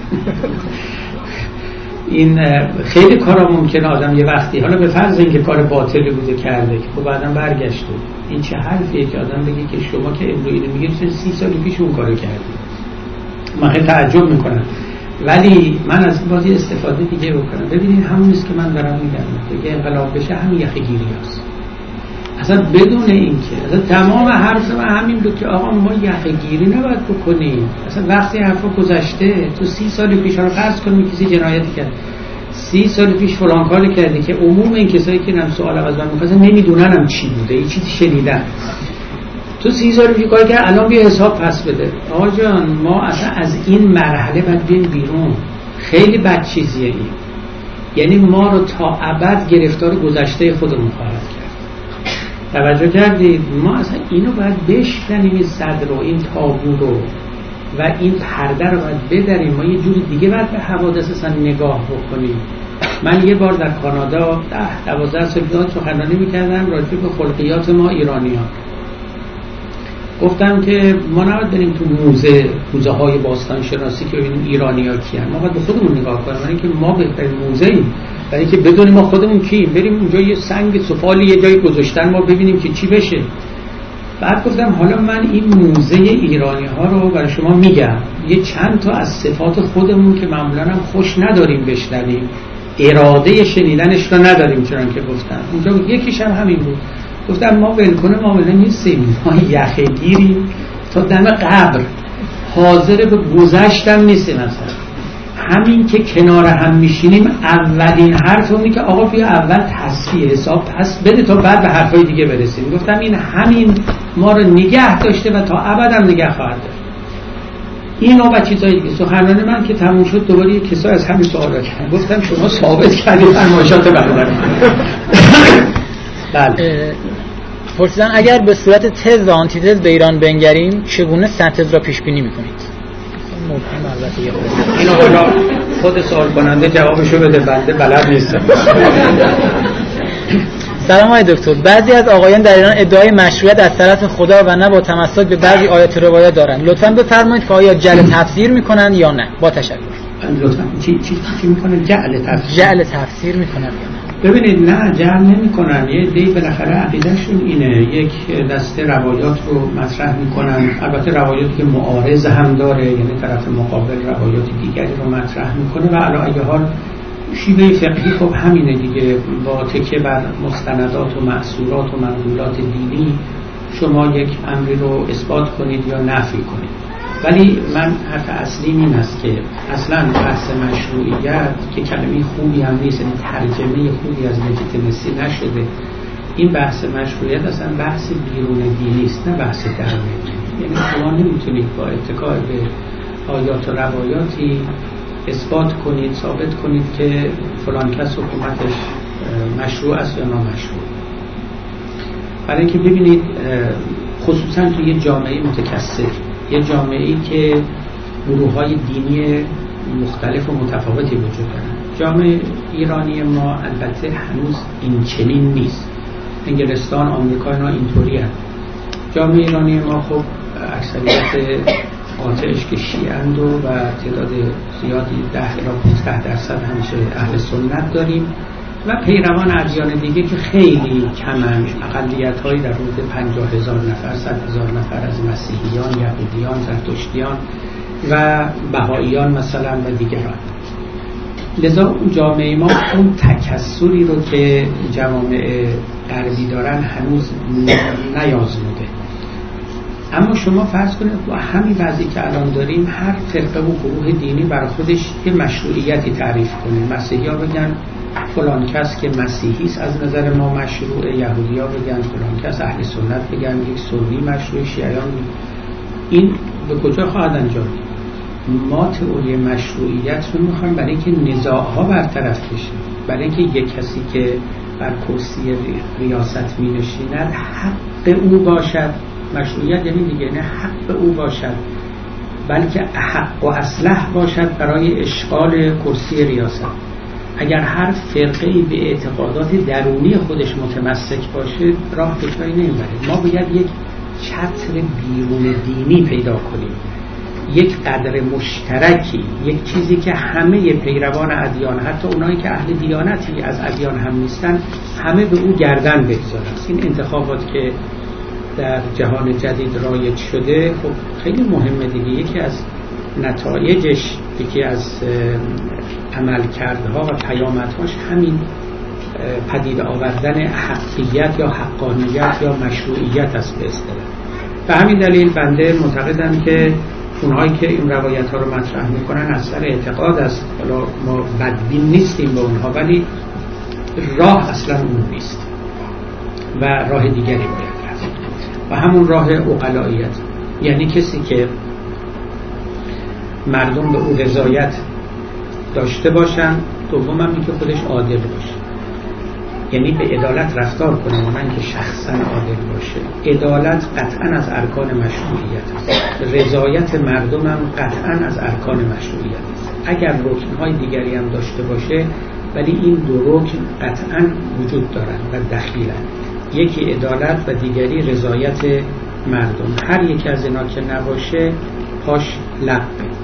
این خیلی کارا ممکنه آدم یه وقتی، حالا به فرض اینکه کار باطلی بوده کرده که خب بعداً برگشته، این چه حرفیه که آدم بگه که شما که امروز اینو میگید چرا 30 سال پیش اون کارو کردی؟ من خیلی تعجب میکنم. ولی من از این بازی استفاده دیگه بکنم. ببینید همون است که من دارم میگم، دیگه انقلاب بشه همین یخگیری هست. اصلا بدون اینکه اصلا تمام حرف من همین بود که آقا ما یقه‌گیری نباید بکنیم. اصلا وقتی حرفا گذشته، تو 30 سال پیش رو فرض کنیم کسی جنایتی کرد، 30 سال پیش فلان کاری کردی که عموم این کسایی که نم سوال از من می‌خواستن نمیدونن هم چی بوده، یه چیزی شنیدن. تو 30 سال پیش کاری کرد، الان بیا حساب پس بده. آقا جان ما اصلا از این مرحله باید بریم بیرون. خیلی بد چیزیه این. یعنی ما رو تا ابد گرفتار گذشته خودمون خواهد کرد. توجه کردید؟ ما اصلا اینو باید بشکنیم، این صدر رو، این تابو رو و این پرده رو باید بدریم. ما یه جوری دیگه باید به حوادث اصلا نگاه بکنیم. من یه بار در کانادا 10-12 سال پیش سخنرانی می‌کردم راجع به خلقیات ما ایرانیان. گفتم که ما نباید بریم تو موزه های باستان شناسی که ببینیم ایرانی‌ها کیان. ما باید به خودمون نگاه کنیم، برای اینکه ما بهترین موزه‌ایم، برای اینکه بدونیم ما خودمون کییم. بریم اونجا یه سنگ سفالی یه جایی گذاشتن، ما ببینیم که چی بشه. بعد گفتم حالا من این موزه ایرانی‌ها رو برای شما میگم، یه چند تا از صفات خودمون که معمولاً هم خوش نداریم بشنویم، اراده شنیدنش رو نداریم، چون که گفتم اونجا یکیش هم همین بود. گفتم ما ولکنه معامله نیستیم، ما یخگیریم تا دم قبر، حاضر به گذشتم نیستیم. مثلا همین که کنار هم میشینیم اولین حرف اونی که آقا بیا اول تصفیه حساب پس بده تا بعد به حرفای دیگه برسیم. گفتم این همین ما رو نگه داشته و تا ابد هم نگه خواهد داشت. اینو و چیزایی دیگه. سخنرانی من که تموم شد دوباره یک کسا از همین سوالا کردن. گفتم شما ثابت کردید فرمایشات بنده. بله. پرسیدن اگر به صورت تز و آنتیتز به ایران بنگریم چگونه سنتز را پیش بینی میکنید؟ ممکن البته یه خود اینو حالا خود سوال کننده جوابشو بده، بنده بلد نیستم. سلام آقای دکتر، بعضی از آقایان در ایران ادعای مشروعیت از طرف خدا و نه با تمسک به بعضی آیات و روایات دارند. لطفاً بفرمایید که آیا جعل تفسیر میکنن یا نه؟ با تشکر. لطفاً چی میکنن؟ جعل تفسیر میکنن یا نه؟ ببینید نه، جعل نمی‌کنن. یه دی بالاخره عقیدهشون اینه، یک دسته روایات رو مطرح می‌کنن، البته روایاتی که معارض هم داره، یعنی طرف مقابل روایات دیگری رو مطرح می‌کنه و علی ای حال شیوه فقهی خب همینه دیگه، با تکیه بر مستندات و مأثورات و منقولات دینی شما یک امری رو اثبات کنید یا نفی کنید. ولی من حرف اصلی این است که اصلا بحث مشروعیت که کلمه خوبی هم نیست، این ترجمه خوبی از لجیتیمسی نشده. این بحث مشروعیت اصلا بحث بیرون دینی است، نه بحث درون. یعنی شما نمیتونید با اتکا به آیات و روایاتی اثبات کنید، ثابت کنید که فلان کس حکومتش مشروع است یا نامشروع. برای اینکه ببینید خصوصا توی یه جامعه متکثر، یه جامعه‌ای که گروه‌های دینی مختلف و متفاوتی وجود دارن. جامعه ایرانی ما البته هنوز این چنین نیست. انگلستان، آمریکا اینا اینطوری هست. جامعه ایرانی ما خب اکثریت آتش که شیعند و تعداد زیادی 10 الی 15% همیشه اهل سنت داریم و پیروان ادیان دیگه که خیلی کمن، اقلیت‌هایی در حدود 50,000 نفر 100,000 نفر از مسیحیان، یهودیان، زرتشتیان و بهائیان مثلا و دیگران. لذا اون جامعه ما اون تکثری رو که جوامع غربی دارن هنوز نیازموده. اما شما فرض کنید با همین وضعی که الان داریم هر فرقه و گروه دینی برای خودش یه مشروعیتی تعریف کنه. مسیحی‌ها بگن فلان کس که مسیحی است از نظر ما مشروعه، یهودی‌ها بگن فلان کس، اهل سنت بگن یک سنی مشروع، شیعیان. این به کجا خواهد انجام؟ ما تئوری مشروعیت رو می‌خوایم برای اینکه نزاع‌ها برطرف بشه، برای اینکه یک کسی که بر کرسی ریاست می‌نشیند حق او باشد. مشروعیت یعنی دیگه نه حق او باشد، بلکه حق و اصلح باشد برای اشغال کرسی ریاست. اگر هر فرقه‌ای به اعتقادات درونی خودش متمسک باشه راه به جایی نمیبره. ما باید یک چتر بیرون دینی پیدا کنیم، یک قدر مشترکی، یک چیزی که همه پیروان ادیان، حتی اونایی که اهل دیانتی از ادیان هم نیستن، همه به او گردن بگذارن. این انتخابات که در جهان جدید رایج شده خب خیلی مهمه دیگه. یکی از نتایجش، یکی از عملکردها و پیامدهاش همین پدید آوردن حقیقت یا حقانیت یا مشروعیت است به اصطلاح. به همین دلیل بنده معتقدم که اونهایی که این روایت ها رو مطرح میکنن از سر اعتقاد است. حالا ما بدبین نیستیم به اونها، ولی راه اصلا اون نیست و راه دیگری باید رفت و همون راه عقلاییت، یعنی کسی که مردم به او رضایت داشته باشن، دوم هم این که خودش عادل باشه، یعنی به عدالت رفتار کنه، نه اینکه شخصا عادل باشه. عدالت قطعا از ارکان مشروعیت است، رضایت مردم هم قطعا از ارکان مشروعیت است. اگر رکن‌های دیگری هم داشته باشه ولی این دو رکن قطعا وجود دارند و دخیلند، یکی عدالت و دیگری رضایت مردم. هر یک از اینا که نباشه پاش لقه.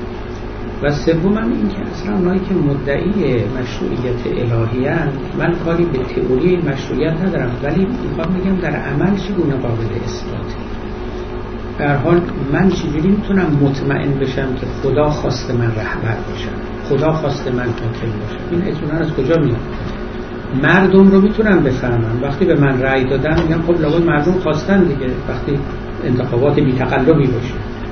و سوم هم این که اصلا اونایی که مدعی مشروعیت الهی هستند، من کاری به تئوری مشروعیت ندارم، ولی میخوام بگم در عمل چگونه قابل اثباته. به هر حال من چجوری میتونم مطمئن بشم که خدا خواست من رهبر باشم، خدا خواست من حاکم باشم؟ این اطمینان از کجا میاد؟ مردم رو میتونم بفهمم. وقتی به من رأی دادن میگم خب لابد مردم خواستن دیگه، وقتی انتخابات بی‌تقلبی باشه.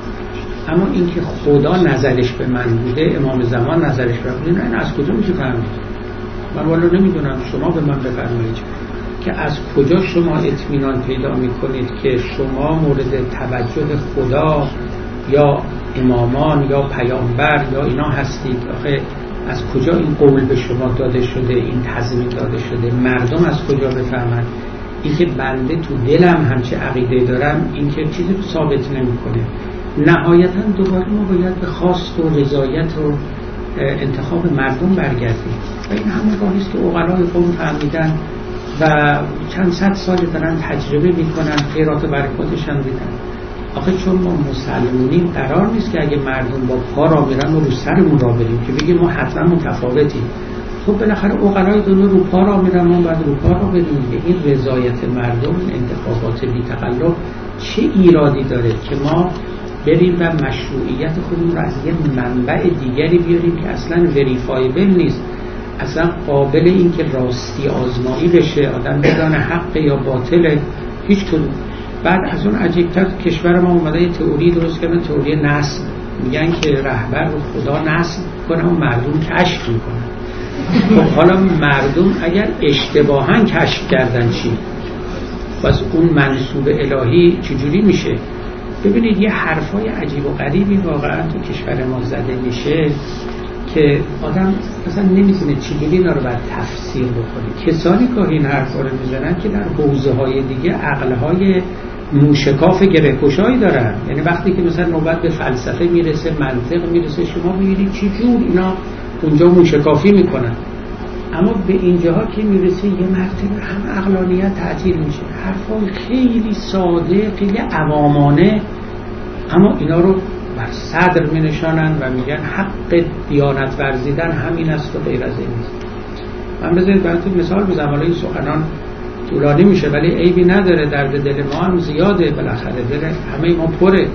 اما اینکه خدا نظرش به من بوده، امام زمان نظرش به من بوده، نه از کجا میشه فهمید؟ من والا نمیدونم، شما به من بفرمایید که از کجا شما اطمینان پیدا میکنید که شما مورد توجه خدا یا امامان یا پیامبر یا اینا هستید؟ آخه از کجا این قول به شما داده شده، این تضمین داده شده؟ مردم از کجا بفهمند؟ این که بنده تو دلم همچه عقیده دارم این که چیزی رو ثابت نمیکنه. نهایتا دوباره ما باید به خواست و رضایت و انتخاب مردم برگردیم و این همون راهی است که عقلای قوم فهمیدن و چند صد سال دارن تجربه میکنن، خیرات و برکاتش هم دیدن. آخه چون ما مسلمونیم قرار نیست که اگه مردم با پا را میرن و رو سرمون را بریم که بگیم ما حتما متفاوتیم. خب بالاخره عقلای دنیا رو پا را میرن، ما بعد رو پا را بریم. این رضایت مردم، انتخابات بی تقلب چه ایرادی داره که ما بریم و مشروعیت خودمون رو از یه منبع دیگری بیاریم که اصلا وریفایبل نیست، اصلا قابل این که راستی آزمایی بشه، آدم بدانه حق یا باطله، هیچ کدوم. بعد از اون عجیبتر کشور ما اومده یه تئوری درست کردن، تئوری نسل. میگن که رهبر رو خدا نسل کنه و مردم کشف میکنن. خب حالا مردم اگر اشتباهاً کشف کردن چی؟ پس اون منسوب الهی چجوری میشه؟ ببینید یه حرفای عجیب و غریبی واقعا تو کشور ما زده میشه که آدم اصلا نمیتونه چجوری اینا رو باید تفسیر بکنه. کسانی که این حرفا رو میزنن که در حوزه‌های دیگه عقل‌های موشکاف گره‌گشایی دارن. یعنی وقتی که مثلا نوبت به فلسفه میرسه، منطق میرسه، شما میبینید چجور اینا اونجا موشکافی میکنن. اما به اینجاها که میرسه یه مرتبه هم عقلانیت تعطیل میشه. حرفای خیلی ساده، خیلی عوامانه، اما اینا رو بر صدر می نشانن و میگن حق دیانت ورزیدن همین است و غیر از این نیست. من بذارید براتون مثال بزنم، حالا این سخنان طولانی میشه ولی عیبی نداره، درد دل ما هم زیاده، بالاخره دل همه ما پره.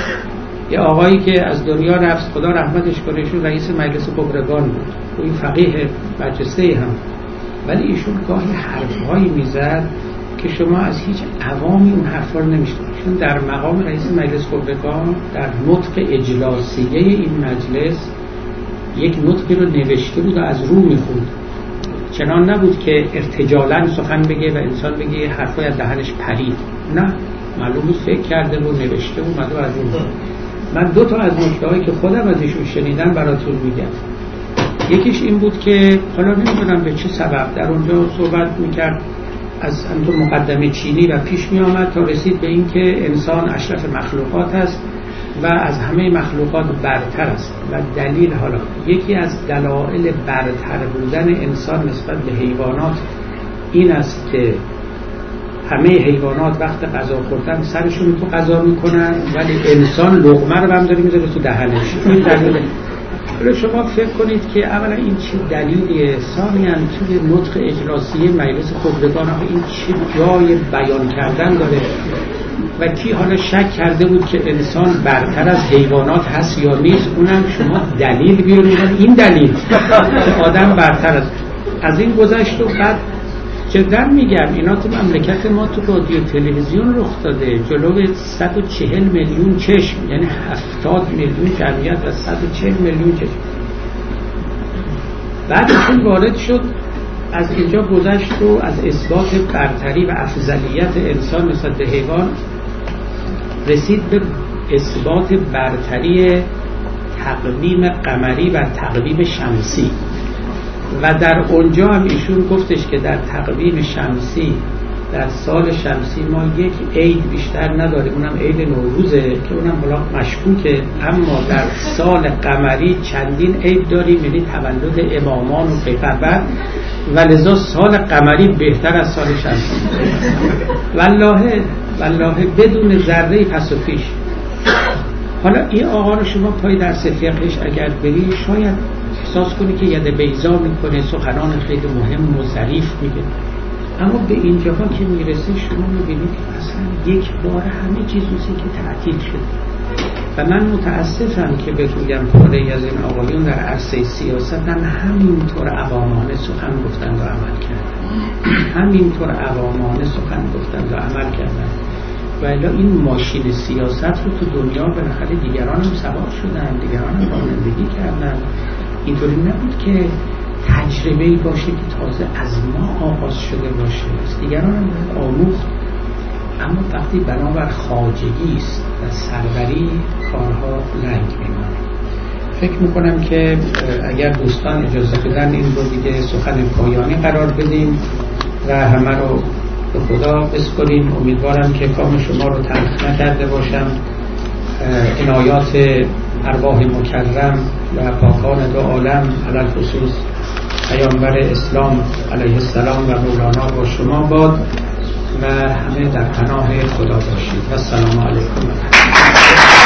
یه آقایی که از دنیا رفت، خدا رحمتش کنه، ایشون رئیس مجلس خبرگان بود، این فقیه برجسته هم، ولی ایشون گاهی حرفهایی میزد که شما از هیچ عوامی اون حرفا رو نمیشنوید. چون در مقام رئیس مجلس خبرگان در نطق اجلاسیه این مجلس یک نطقی رو نوشته بود و از رو میخوند. چنان نبود که ارتجالاً سخن بگه و انسان بگه حرفای از دهنش پرید، نه، معلوم بود فکر کرده و نوشته بود و از رو. من دو تا از نکته‌هایی که خودم از ایشون شنیدم براتون میگم. یکیش این بود که حالا نمیدونم به چه سبب در اونجا صحبت میکرد از همون مقدمه چینی و پیش می آمد تا رسید به این که انسان اشرف مخلوقات است و از همه مخلوقات برتر است و دلیل، حالا یکی از دلایل برتر بودن انسان نسبت به حیوانات این است که همه حیوانات وقت غذا خوردن سرشون تو غذا میکنن ولی انسان لقمه رو هم داره میذاره تو دهنش. این دلیله. حالا شما فکر کنید که اولا این چه دلیلیه، ثانیاً توی نطق اجلاسیه مجلس خبرگان این چه جای بیان کردن داره و کی حالا شک کرده بود که انسان برتر از حیوانات هست یا نیست؟ اونم شما دلیل بیارید، این دلیل که آدم برتر از این گذشت. و بعد جدا میگم اینا تو مملکت ما تو رادیو تلویزیون رخ داده، جلو 140 میلیون چشم، یعنی 70 میلیون جمعیت و 140 میلیون چشم. بعد چون وارد شد از اینجا گذشت و از اثبات برتری و افضلیت انسان نسبت به حیوان رسید به اثبات برتری تقویم قمری و تقویم شمسی و در اونجا هم ایشون گفتش که در تقویم شمسی در سال شمسی ما یک عید بیشتر نداریم، اونم عید نوروزه که اونم حالا مشکوکه، اما در سال قمری چندین عید داریم، یعنی تولد امامان و پیغمبر و لذا سال قمری بهتر از سال شمسی. والله بدون ذره پس و پیش. حالا این آقا رو شما پای درس فقهش اگر بری شاید احساس کنی که ید بیضا میکنه، سخنان خیلی مهم و ظریف میگه، اما به اینجاها که میرسه شما میبینید که اصلا یک بار همه چیز روزی که تعطیل شد. و من متاسفم که بگویم پاره از این آقایون در عرصه سیاست همینطور عوامانه سخن گفتند و عمل کردند، همینطور عوامانه سخن گفتند و عمل کردند. و الا این ماشین سیاست رو تو دنیا بالاخره دیگران هم سوار شدن، دیگران هم رانندگی کردن. اینطوری نبود که تجربه‌ای باشه که تازه از ما آغاز شده باشه، دیگران هم باید آموخت. اما وقتی بنابر خواجگی است و سروری کارها لنگ میمونه. فکر میکنم که اگر دوستان اجازه بدن این رو دیگه سخن پایانی قرار بدیم و همه رو به خدا بسپاریم. امیدوارم که کام شما رو تلخ نکرده باشم. عنایات ارواح مکرم و پاکان دو عالم علل خصوص پیامبر اسلام علیه السلام و مولانا با شما باد و همه در پناه خدا باشید. و السلام علیکم.